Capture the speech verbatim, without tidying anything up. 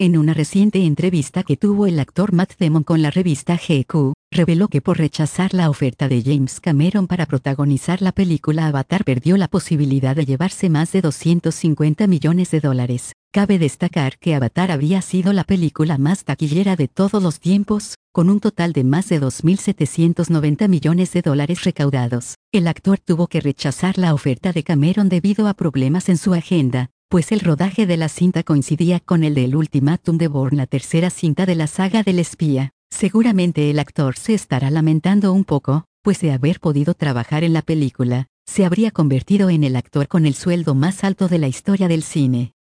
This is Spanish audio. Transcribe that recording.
En una reciente entrevista que tuvo el actor Matt Damon con la revista G Q, reveló que por rechazar la oferta de James Cameron para protagonizar la película Avatar perdió la posibilidad de llevarse más de doscientos cincuenta millones de dólares. Cabe destacar que Avatar habría sido la película más taquillera de todos los tiempos, con un total de más de dos mil setecientos noventa millones de dólares recaudados. El actor tuvo que rechazar la oferta de Cameron debido a problemas en su agenda, pues el rodaje de la cinta coincidía con el del Ultimátum de Bourne, la tercera cinta de la saga del espía. Seguramente el actor se estará lamentando un poco, pues de haber podido trabajar en la película, se habría convertido en el actor con el sueldo más alto de la historia del cine.